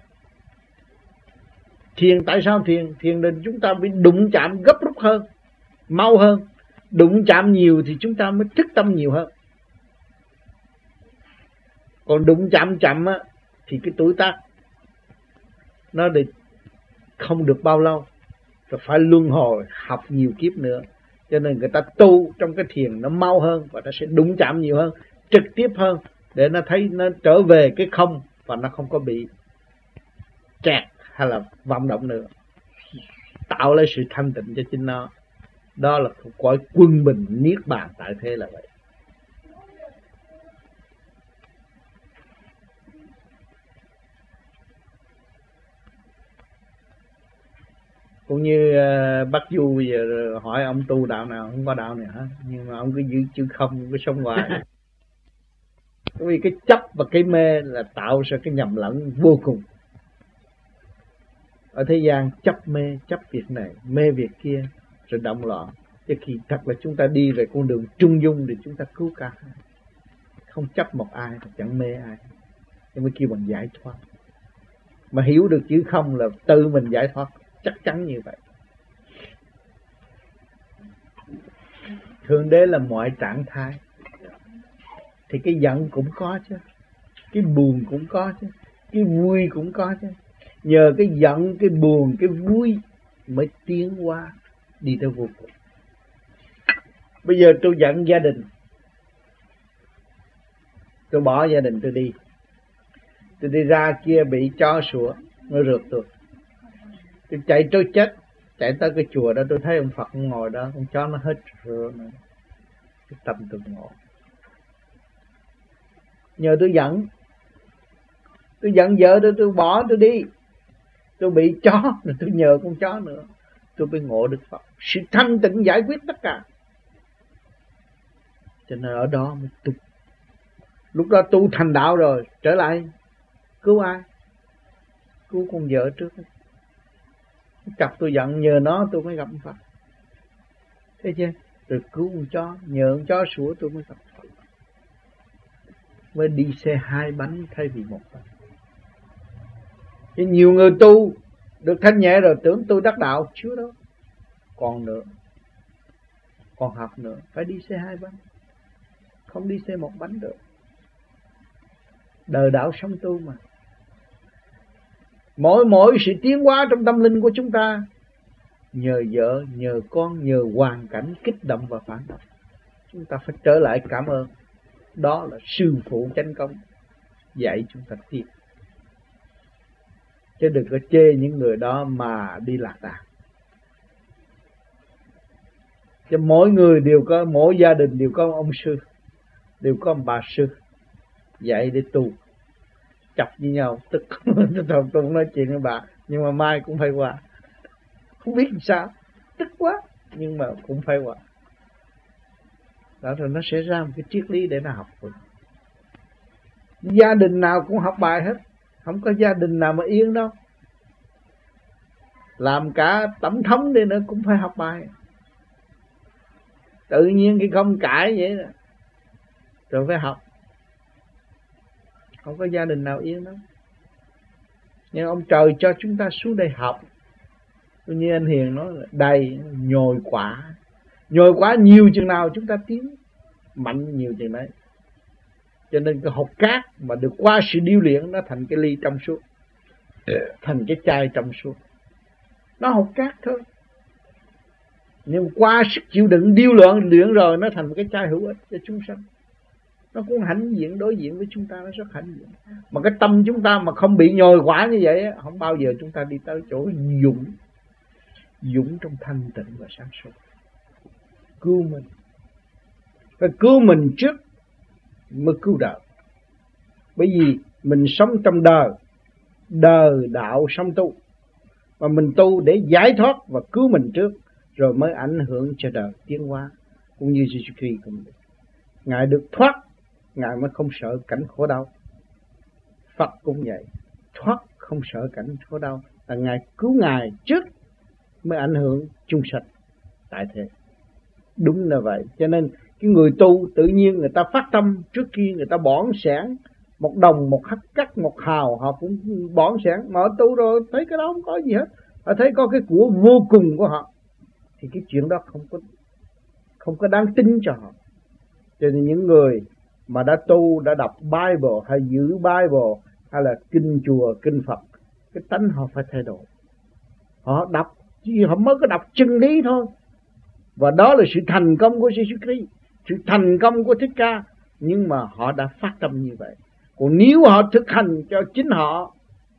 Thiền tại sao thiền? Thiền nên chúng ta bị đụng chạm gấp rút hơn, mau hơn. Đụng chạm nhiều thì chúng ta mới thức tâm nhiều hơn. Còn đụng chạm chậm á, thì cái tuổi tác nó được không được bao lâu, rồi phải luân hồi học nhiều kiếp nữa. Cho nên người ta tu trong cái thiền nó mau hơn, và nó sẽ đụng chạm nhiều hơn, trực tiếp hơn, để nó thấy nó trở về cái không, và nó không có bị kẹt hay là vọng động nữa, tạo lấy sự thanh tịnh cho chính nó. Đó là cõi quân bình niết bàn tại thế là vậy. Cũng như uh, Bác Du bây giờ hỏi ông tu đạo nào, không có đạo này hết, nhưng mà ông cứ giữ chữ không, cứ sống hoài. Vì cái chấp và cái mê là tạo ra cái nhầm lẫn vô cùng. Ở thế gian chấp mê, chấp việc này, mê việc kia, rồi động loạn. Chứ khi thật là chúng ta đi về con đường trung dung thì chúng ta cứu cả hai. Không chấp một ai, chẳng mê ai, nhưng mới kêu bằng giải thoát. Mà hiểu được chữ không là tự mình giải thoát, chắc chắn như vậy. Thượng Đế là mọi trạng thái, thì cái giận cũng có chứ, cái buồn cũng có chứ, cái vui cũng có chứ. Nhờ cái giận, cái buồn, cái vui mới tiến qua đi tới vô cùng. Bây giờ tôi giận gia đình, tôi bỏ gia đình tôi đi, tôi đi ra kia bị chó sủa, nó rượt tôi, tôi chạy trôi chết, chạy tới cái chùa đó tôi thấy ông Phật ngồi đó, con chó nó hết rượu nữa. Cái tâm tôi ngộ. Nhờ tôi giận, tôi giận vợ tôi, tôi bỏ tôi đi, tôi bị chó, rồi tôi nhờ con chó nữa, tôi mới ngộ được Phật. Sự thanh tịnh giải quyết tất cả. Cho nên ở đó mới tu. Lúc đó tu thành đạo rồi, trở lại cứu ai? Cứu con vợ trước. Cặp tôi giận, nhờ nó tôi mới gặp Phật. Thấy chưa? Rồi cứu con chó, nhờ con chó sủa tôi mới gặp Phật. Mới đi xe hai bánh thay vì một bánh. Chứ nhiều người tu được thanh nhẹ rồi tưởng tôi đắc đạo, chưa đâu. Còn nữa, còn học nữa, phải đi xe hai bánh, không đi xe một bánh được. Đời đạo sống tu mà. Mỗi mỗi sự tiến hóa trong tâm linh của chúng ta nhờ vợ, nhờ con, nhờ hoàn cảnh kích động và phản động. Chúng ta phải trở lại cảm ơn. Đó là sư phụ chánh công dạy chúng ta tiếp. Chứ đừng có chê những người đó mà đi lạc đàn. Chứ mỗi người đều có, mỗi gia đình đều có ông sư, đều có ông bà sư dạy để tu. Chọc với nhau, tức tôi không nói chuyện với bà, nhưng mà mai cũng phải qua. Không biết làm sao, tức quá, nhưng mà cũng phải qua. Đó rồi nó sẽ ra một cái triết lý để nó học. Gia đình nào cũng học bài hết, không có gia đình nào mà yên đâu. Làm cả tổng thống đi nữa cũng phải học bài. Tự nhiên cái không cãi vậy đó, rồi phải học. Không có gia đình nào yên đâu. Nhưng ông trời cho chúng ta xuống đây học. Như anh Hiền nói là đầy nhồi quả. Nhồi quả nhiều chừng nào chúng ta tiến mạnh nhiều chừng đấy. Cho nên cái hột cát mà được qua sự điêu luyện nó thành cái ly trong suốt, thành cái chai trong suốt. Nó hột cát thôi, nhưng qua sức chịu đựng điêu luyện luyện rồi nó thành một cái chai hữu ích cho chúng sanh. Nó cũng hãnh diện đối diện với chúng ta, nó rất hãnh diện. Mà cái tâm chúng ta mà không bị nhồi quả như vậy, không bao giờ chúng ta đi tới chỗ dũng, dũng trong thanh tịnh và sáng suốt. Cứu mình, phải cứu mình trước mới cứu đời. Bởi vì mình sống trong đời, đời đạo sống tu, và mình tu để giải thoát và cứu mình trước, rồi mới ảnh hưởng cho đời tiến hóa. Cũng như Jesus Christ cũng được. Ngài được thoát, Ngài mới không sợ cảnh khổ đau. Phật cũng vậy, thoát không sợ cảnh khổ đau, là Ngài cứu Ngài trước mới ảnh hưởng chung sanh tại thế. Đúng là vậy. Cho nên cái người tu tự nhiên người ta phát tâm, trước khi người ta bỏn sẻn một đồng, một hắc cắt, một hào, họ cũng bỏn sẻn. Mà họ tu rồi thấy cái đó không có gì hết, họ thấy có cái của vô cùng của họ, thì cái chuyện đó không có không có đáng tin cho họ. Cho nên những người mà đã tu, đã đọc Bible hay giữ Bible hay là kinh chùa, kinh Phật, cái tánh họ phải thay đổi. Họ đọc, chỉ họ mới có đọc chân lý thôi. Và đó là sự thành công của Jesus Christ, sự thành công của Thích Ca. Nhưng mà họ đã phát tâm như vậy. Còn nếu họ thực hành cho chính họ,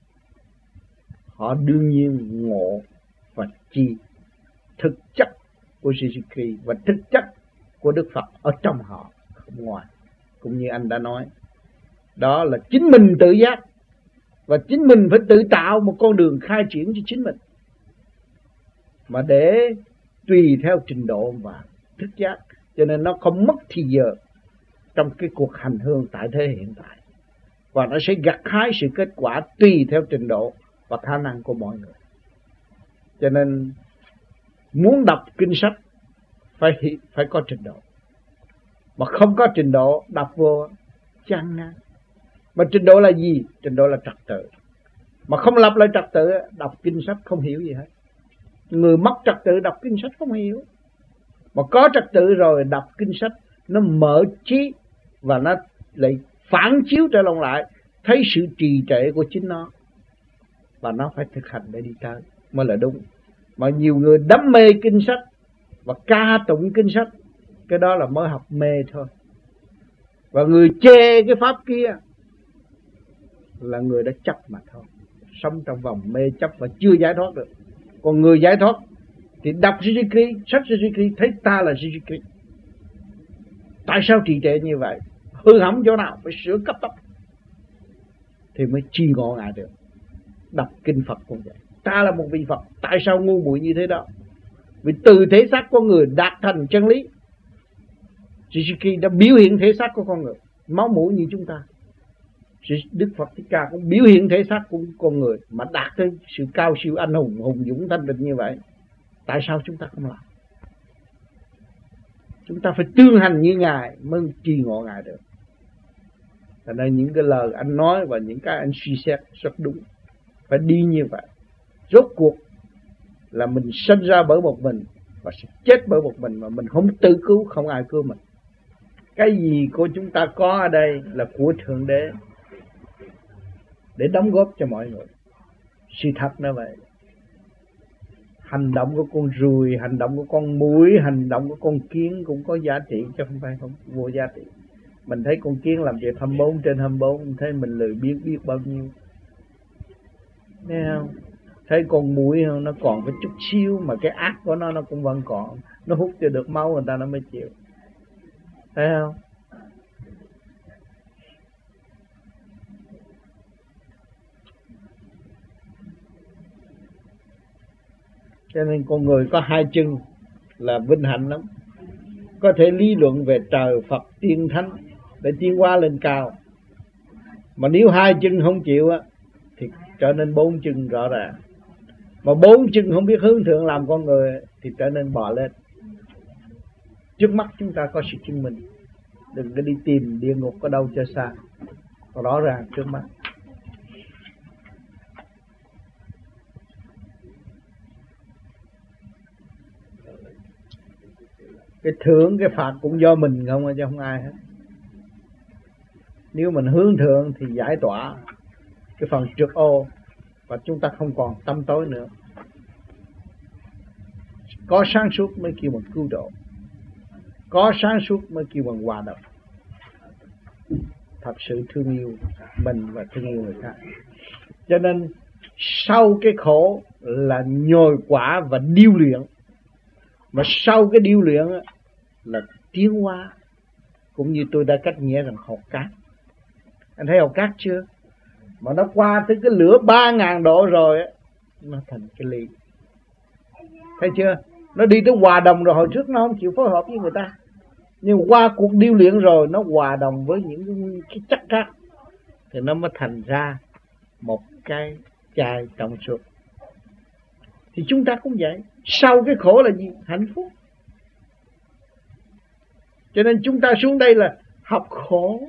họ đương nhiên ngộ và chi thực chất của Jesus Christ và thực chất của Đức Phật ở trong họ, không ngoài. Cũng như anh đã nói, đó là chính mình tự giác, và chính mình phải tự tạo một con đường khai triển cho chính mình, mà để tùy theo trình độ và thức giác. Cho nên nó không mất thì giờ trong cái cuộc hành hương tại thế hiện tại, và nó sẽ gặt hái sự kết quả tùy theo trình độ và khả năng của mọi người. Cho nên muốn đọc kinh sách phải phải có trình độ, mà không có trình độ đọc vô chán ngán. Mà trình độ là gì? Trình độ là trật tự. Mà không lập lại trật tự, đọc kinh sách không hiểu gì hết. Người mất trật tự đọc kinh sách không hiểu. Mà có trật tự rồi đọc kinh sách, nó mở trí và nó lại phản chiếu trở lòng lại, thấy sự trì trệ của chính nó, và nó phải thực hành để đi tới mới là đúng. Mà nhiều người đắm mê kinh sách và ca tụng kinh sách, cái đó là mới học mê thôi. Và người chê cái pháp kia là người đã chấp mà thôi, sống trong vòng mê chấp và chưa giải thoát được. Còn người giải thoát thì đọc Jesus Christ, sách Jesus Christ, thấy ta là Jesus Christ. Tại sao trì trệ như vậy? Hư hỏng chỗ nào? Phải sửa cấp tốc thì mới chi ngộ Ngài được. Đọc kinh Phật cũng vậy. Ta là một vị Phật, tại sao ngu muội như thế đó? Vì từ thể xác con người đạt thành chân lý. Jesus Christ đã biểu hiện thể xác của con người, máu mũi như chúng ta. Đức Phật Thích Ca cũng biểu hiện thể xác của con người mà đạt tới sự cao siêu anh hùng, hùng dũng thanh định như vậy. Tại sao chúng ta không làm? Chúng ta phải tương hành như Ngài mới trì ngộ Ngài được. Cho nên những cái lời anh nói và những cái anh suy xét rất đúng. Phải phải đi như vậy. Rốt cuộc là mình sinh ra bởi một mình và sẽ chết bởi một mình, mà mình không tự cứu, không ai cứu mình. Cái gì của chúng ta có ở đây là của Thượng Đế để đóng góp cho mọi người. Sự thật là vậy. Hành động của con ruồi, hành động của con muỗi, hành động của con kiến cũng có giá trị, chứ không phải không vô giá trị. Mình thấy con kiến làm việc hai mươi bốn trên hai mươi bốn, mình thấy mình lười biết biết bao nhiêu. Thấy không? Thấy con muỗi không, nó còn cái chút xíu mà cái ác của nó nó cũng vẫn còn. Nó hút cho được máu người ta nó mới chịu. Thấy không? Cho nên con người có hai chân là vinh hạnh lắm. Có thể lý luận về trời, Phật, tiên, thánh để tiến hóa lên cao. Mà nếu hai chân không chịu á thì trở nên bốn chân rõ ràng. Mà bốn chân không biết hướng thượng làm con người thì trở nên bò lên. Trước mắt chúng ta có sự chứng minh. Đừng có đi tìm địa ngục ở đâu cho xa. Rõ ràng trước mắt. Cái thượng cái phạt cũng do mình không, chứ không ai hết. Nếu mình hướng thượng thì giải tỏa cái phần trượt ô và chúng ta không còn tâm tối nữa. Có sáng suốt mới kêu bằng cứu độ, có sáng suốt mới kêu bằng hòa đồng. Thật sự thương yêu mình và thương yêu người khác. Cho nên sau cái khổ là nhồi quả và điêu luyện. Mà sau cái điêu luyện là tiến hóa. Cũng như tôi đã cách nghĩa rằng hột cát. Anh thấy hột cát chưa? Mà nó qua tới cái lửa ba ngàn độ rồi nó thành cái ly. Thấy chưa? Nó đi tới hòa đồng rồi. Hồi trước nó không chịu phối hợp với người ta, nhưng qua cuộc điêu luyện rồi nó hòa đồng với những cái chất khác thì nó mới thành ra một cái chai trong suốt. Thì chúng ta cũng vậy. Sau cái khổ là gì? Hạnh phúc. Cho nên chúng ta xuống đây là học khổ,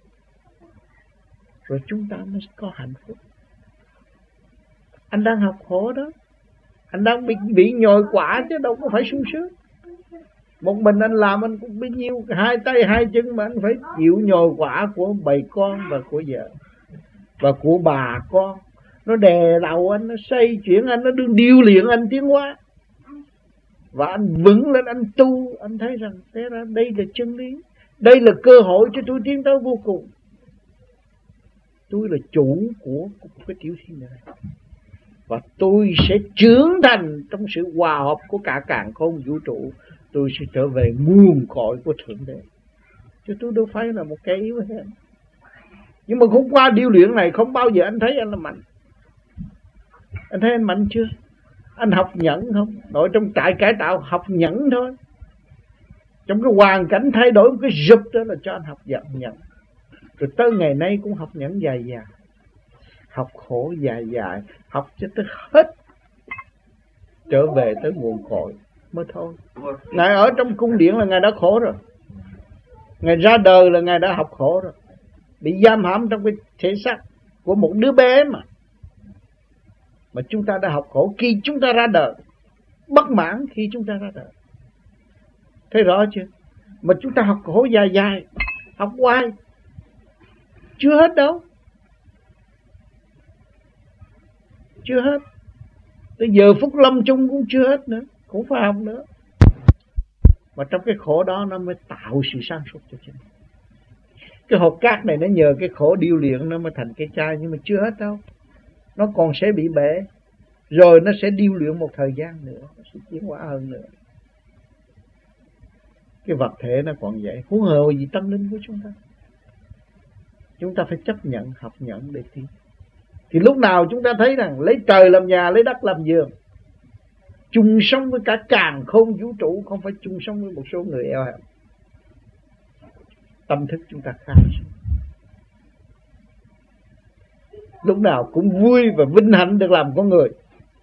rồi chúng ta mới có hạnh phúc. Anh đang học khổ đó, anh đang bị, bị nhồi quả chứ đâu có phải sung sướng. Một mình anh làm anh cũng bấy nhiêu, hai tay hai chân mà anh phải chịu nhồi quả của bầy con và của vợ và của bà con. Nó đè đầu anh, nó xây chuyển anh, nó đương điêu luyện anh tiến hóa. Và anh vững lên, anh tu, anh thấy rằng thế ra đây là chân lý. Đây là cơ hội cho tôi tiến tới vô cùng. Tôi là chủ của cái tiểu thiên này. Và tôi sẽ trưởng thành trong sự hòa hợp của cả càn khôn vũ trụ. Tôi sẽ trở về nguồn cội của Thượng Đế. Chứ tôi đâu phải là một cái yếu hết. Nhưng mà hôm qua điêu luyện này không bao giờ anh thấy anh là mạnh. Anh thấy anh mạnh chưa? Anh học nhẫn không? Nội trong trại cải tạo học nhẫn thôi. Trong cái hoàn cảnh thay đổi một cái rụp đó là cho anh học nhẫn nhẫn. Rồi tới ngày nay cũng học nhẫn dài dài. Học khổ dài dài. Học cho tới hết. Trở về tới nguồn cội mới thôi. Ngài ở trong cung điện là Ngài đã khổ rồi. Ngài ra đời là Ngài đã học khổ rồi. Bị giam hãm trong cái thể xác của một đứa bé mà. Mà chúng ta đã học khổ khi chúng ta ra đời. Bất mãn khi chúng ta ra đời. Thấy rõ chưa? Mà chúng ta học khổ dài dài. Học hoài. Chưa hết đâu. Chưa hết. Tới giờ phút lâm chung cũng chưa hết nữa. Cũng phải học nữa. Mà trong cái khổ đó nó mới tạo sự sáng suốt cho chính. Cái hột cát này nó nhờ cái khổ điêu luyện nó mới thành cái chai. Nhưng mà chưa hết đâu. Nó còn sẽ bị bể. Rồi nó sẽ điêu luyện một thời gian nữa. Nó sẽ tiến hóa hơn nữa. Cái vật thể nó còn vậy. Huống hồ gì tâm linh của chúng ta. Chúng ta phải chấp nhận, học nhận để tiến. Thì lúc nào chúng ta thấy rằng lấy trời làm nhà, lấy đất làm giường. Chung sống với cả càn khôn vũ trụ. Không phải chung sống với một số người eo hẹp. Tâm thức chúng ta khác. Lúc nào cũng vui và vinh hạnh được làm con người.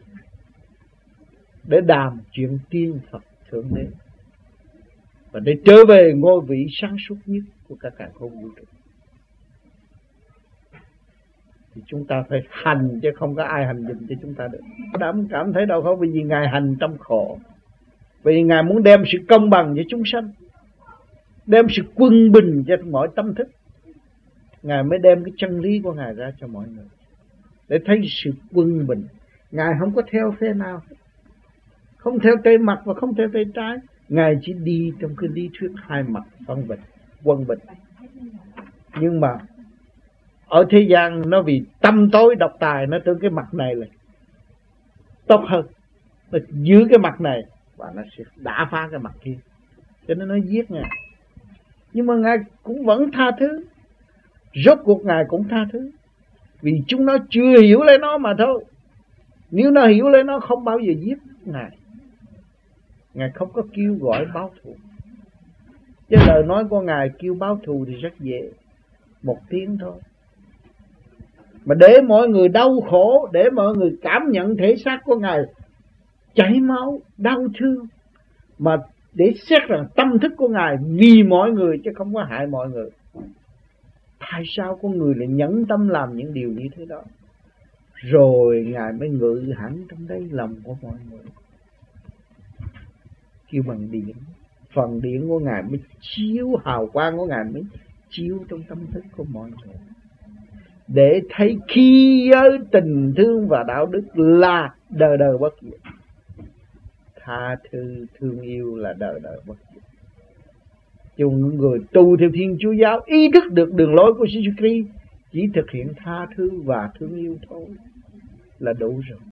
Để đàm chuyện tiên Phật Thượng Đế. Và để trở về ngôi vị sáng suốt nhất của cả càn khôn vũ trụ. thì chúng ta phải hành, chứ không có ai hành giùm cho chúng ta được. Đã cảm thấy đau khổ vì Ngài hành trong khổ, vì Ngài muốn đem sự công bằng cho chúng sanh, đem sự quân bình cho mọi tâm thức. Ngài mới đem cái chân lý của Ngài ra cho mọi người, để thấy sự quân bình. Ngài không có theo phe nào, không theo tay mặt và không theo tay trái. Ngài chỉ đi trong cái lý thuyết hai mặt phân bình, quân bình. Nhưng mà ở thế gian nó vì tâm tối độc tài, nó tưởng cái mặt này là tốt hơn, nó giữ cái mặt này và nó sẽ đả phá cái mặt kia, cho nên nó giết Ngài. Nhưng mà Ngài cũng vẫn tha thứ. Rốt cuộc Ngài cũng tha thứ, vì chúng nó chưa hiểu lấy nó mà thôi. Nếu nó hiểu lấy nó không bao giờ giết Ngài. Ngài không có kêu gọi báo thù. Chứ lời nói của Ngài kêu báo thù thì rất dễ, một tiếng thôi. Mà để mọi người đau khổ, để mọi người cảm nhận thể xác của Ngài chảy máu, đau thương, mà để xét rằng tâm thức của Ngài vì mọi người chứ không có hại mọi người. Tại sao con người lại nhẫn tâm làm những điều như thế đó? Rồi Ngài mới ngự hẳn trong đây lòng của mọi người, kêu bằng điện. Phần điện của Ngài mới chiếu, hào quang của Ngài mới chiếu trong tâm thức của mọi người, để thấy khi giới tình thương và đạo đức là đời đời bất diệt. Tha thứ thương yêu là đời đời bất diệt. Chúng người tu theo Thiên Chúa giáo ý thức được đường lối của Jesus Christ, chỉ thực hiện tha thứ và thương yêu thôi là đủ rồi.